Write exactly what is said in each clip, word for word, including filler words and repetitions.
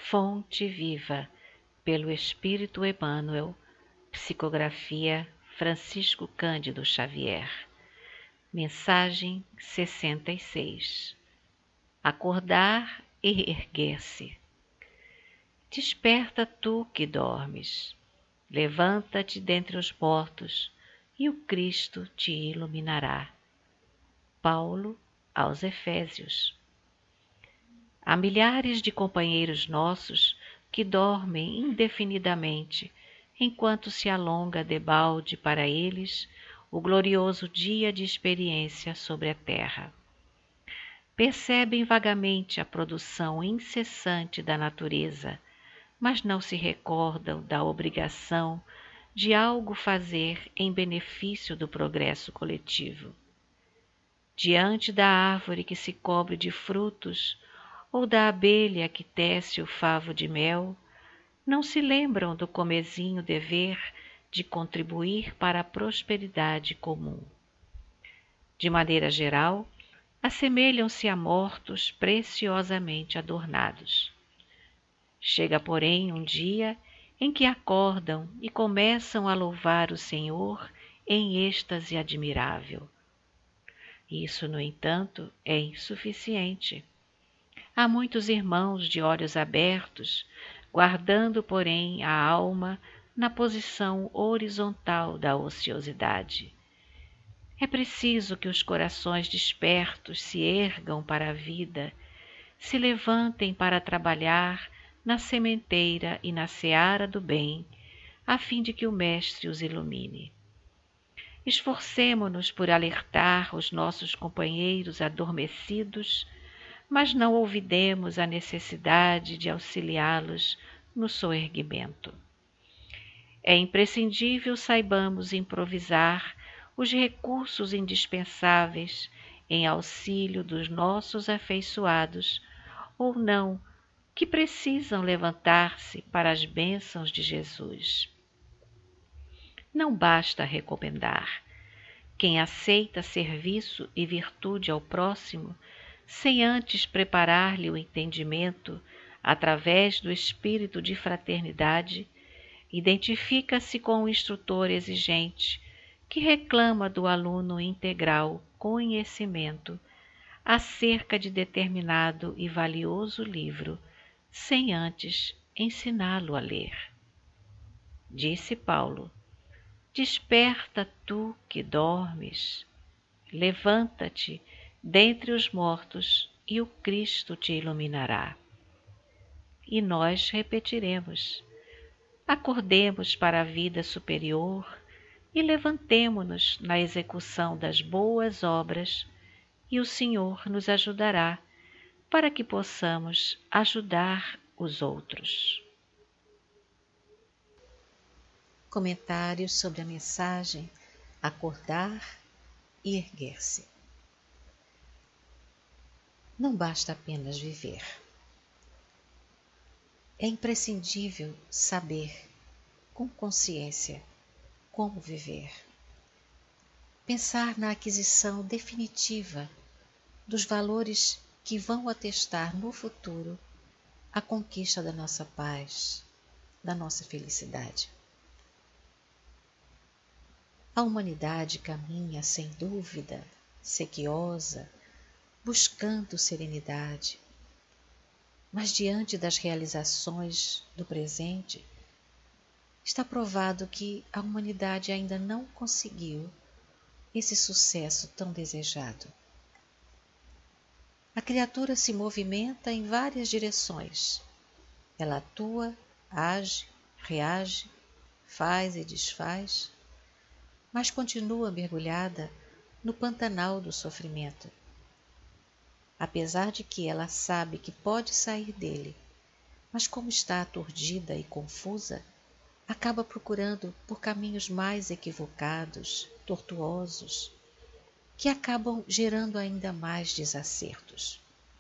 Fonte Viva, pelo Espírito Emmanuel, psicografia Francisco Cândido Xavier. Mensagem sessenta e seis. Acordar e erguer-se. Desperta tu que dormes, levanta-te dentre os mortos, e o Cristo te iluminará. Paulo aos Efésios. Há milhares de companheiros nossos que dormem indefinidamente, enquanto se alonga debalde para eles o glorioso dia de experiência sobre a terra. Percebem vagamente a produção incessante da natureza, mas não se recordam da obrigação de algo fazer em benefício do progresso coletivo. Diante da árvore que se cobre de frutos, ou da abelha que tece o favo de mel, não se lembram do comezinho dever de contribuir para a prosperidade comum. De maneira geral, assemelham-se a mortos preciosamente adornados. Chega, porém, um dia em que acordam e começam a louvar o Senhor em êxtase admirável. Isso, no entanto, é insuficiente. Há muitos irmãos de olhos abertos, guardando, porém, a alma na posição horizontal da ociosidade. É preciso que os corações despertos se ergam para a vida, se levantem para trabalhar na sementeira e na seara do bem, a fim de que o Mestre os ilumine. Esforcemo-nos por alertar os nossos companheiros adormecidos, mas não olvidemos a necessidade de auxiliá-los no soerguimento. É imprescindível saibamos improvisar os recursos indispensáveis em auxílio dos nossos afeiçoados, ou não, que precisam levantar-se para as bênçãos de Jesus. Não basta recomendar. Quem aceita serviço e virtude ao próximo, sem antes preparar-lhe o entendimento através do espírito de fraternidade, identifica-se com o instrutor exigente que reclama do aluno integral conhecimento acerca de determinado e valioso livro, sem antes ensiná-lo a ler. Disse Paulo: desperta tu que dormes, levanta-te dentre os mortos e o Cristo te iluminará. E nós repetiremos: acordemos para a vida superior e levantemo-nos na execução das boas obras, e o Senhor nos ajudará para que possamos ajudar os outros. Comentários sobre a mensagem Acordar e Erguer-se. Não basta apenas viver. É imprescindível saber, com consciência, como viver. Pensar na aquisição definitiva dos valores que vão atestar no futuro a conquista da nossa paz, da nossa felicidade. A humanidade caminha, sem dúvida, sequiosa, buscando serenidade, mas diante das realizações do presente, está provado que a humanidade ainda não conseguiu esse sucesso tão desejado. A criatura se movimenta em várias direções. Ela atua, age, reage, faz e desfaz, mas continua mergulhada no pantanal do sofrimento. Apesar de que ela sabe que pode sair dele, mas como está aturdida e confusa, acaba procurando por caminhos mais equivocados, tortuosos, que acabam gerando ainda mais desacertos.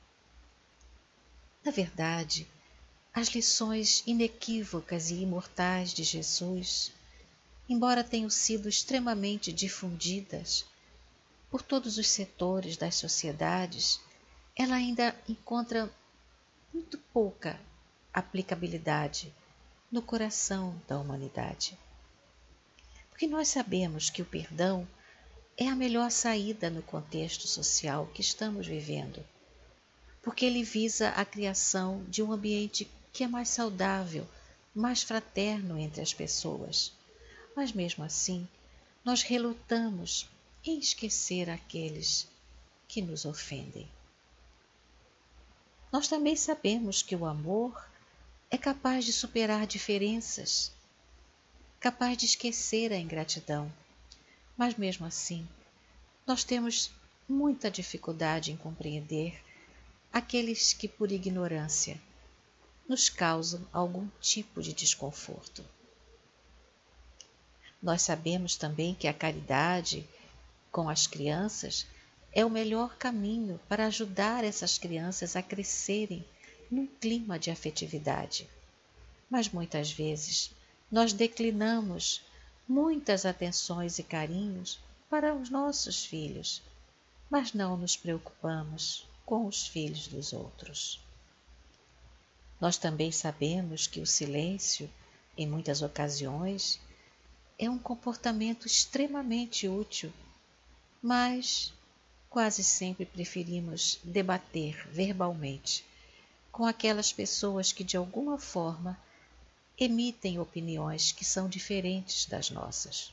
Na verdade, as lições inequívocas e imortais de Jesus, embora tenham sido extremamente difundidas por todos os setores das sociedades, ela ainda encontra muito pouca aplicabilidade no coração da humanidade. Porque nós sabemos que o perdão é a melhor saída no contexto social que estamos vivendo, porque ele visa a criação de um ambiente que é mais saudável, mais fraterno entre as pessoas. Mas mesmo assim, nós relutamos em esquecer aqueles que nos ofendem. Nós também sabemos que o amor é capaz de superar diferenças, capaz de esquecer a ingratidão. Mas mesmo assim, nós temos muita dificuldade em compreender aqueles que, por ignorância, nos causam algum tipo de desconforto. Nós sabemos também que a caridade com as crianças é o melhor caminho para ajudar essas crianças a crescerem num clima de afetividade. Mas muitas vezes nós declinamos muitas atenções e carinhos para os nossos filhos, mas não nos preocupamos com os filhos dos outros. Nós também sabemos que o silêncio, em muitas ocasiões, é um comportamento extremamente útil, mas quase sempre preferimos debater verbalmente com aquelas pessoas que de alguma forma emitem opiniões que são diferentes das nossas.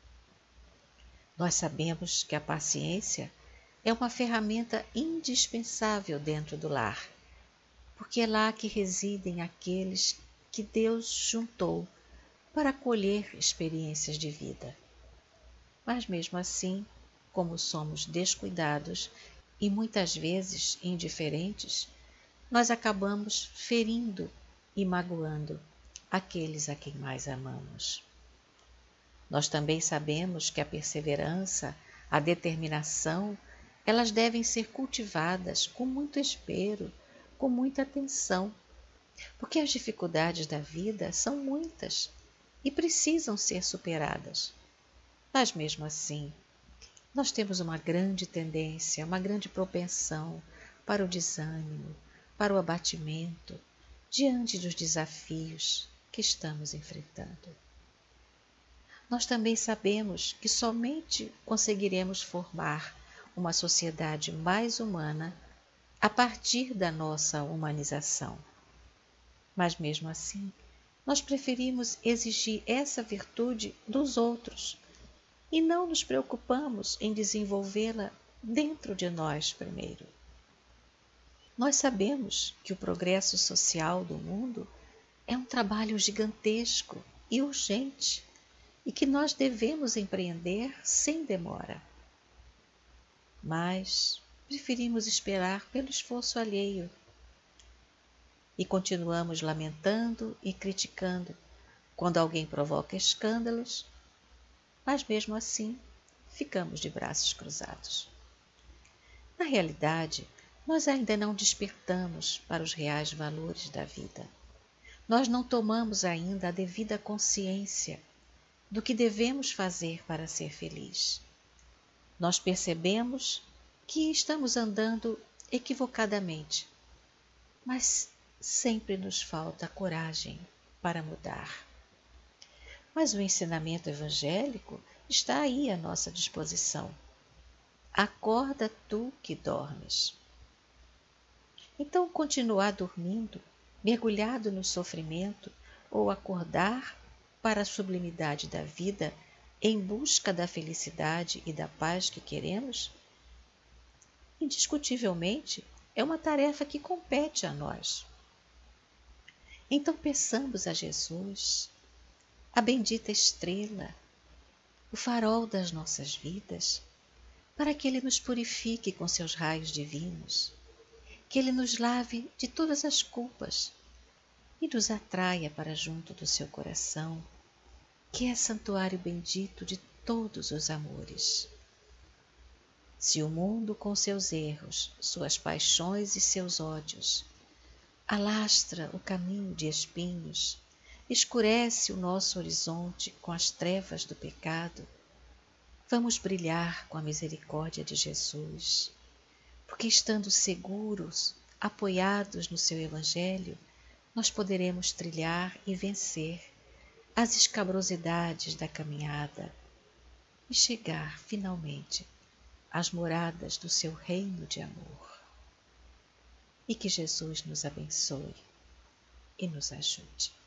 Nós sabemos que a paciência é uma ferramenta indispensável dentro do lar, porque é lá que residem aqueles que Deus juntou para colher experiências de vida. Mas mesmo assim, como somos descuidados e muitas vezes indiferentes, nós acabamos ferindo e magoando aqueles a quem mais amamos. Nós também sabemos que a perseverança, a determinação, elas devem ser cultivadas com muito esmero, com muita atenção, porque as dificuldades da vida são muitas e precisam ser superadas. Mas mesmo assim, nós temos uma grande tendência, uma grande propensão para o desânimo, para o abatimento, diante dos desafios que estamos enfrentando. Nós também sabemos que somente conseguiremos formar uma sociedade mais humana a partir da nossa humanização. Mas mesmo assim, nós preferimos exigir essa virtude dos outros e não nos preocupamos em desenvolvê-la dentro de nós primeiro. Nós sabemos que o progresso social do mundo é um trabalho gigantesco e urgente e que nós devemos empreender sem demora. Mas preferimos esperar pelo esforço alheio e continuamos lamentando e criticando quando alguém provoca escândalos, mas mesmo assim ficamos de braços cruzados. Na realidade, nós ainda não despertamos para os reais valores da vida. Nós não tomamos ainda a devida consciência do que devemos fazer para ser feliz. Nós percebemos que estamos andando equivocadamente, mas sempre nos falta coragem para mudar. Mas o ensinamento evangélico está aí à nossa disposição. Acorda tu que dormes. Então, continuar dormindo, mergulhado no sofrimento, ou acordar para a sublimidade da vida em busca da felicidade e da paz que queremos? Indiscutivelmente, é uma tarefa que compete a nós. Então peçamos a Jesus, a bendita estrela, o farol das nossas vidas, para que Ele nos purifique com seus raios divinos, que Ele nos lave de todas as culpas e nos atraia para junto do seu coração, que é santuário bendito de todos os amores. Se o mundo com seus erros, suas paixões e seus ódios alastra o caminho de espinhos, escurece o nosso horizonte com as trevas do pecado, vamos brilhar com a misericórdia de Jesus, porque estando seguros, apoiados no seu Evangelho, nós poderemos trilhar e vencer as escabrosidades da caminhada e chegar finalmente às moradas do seu reino de amor. E que Jesus nos abençoe e nos ajude.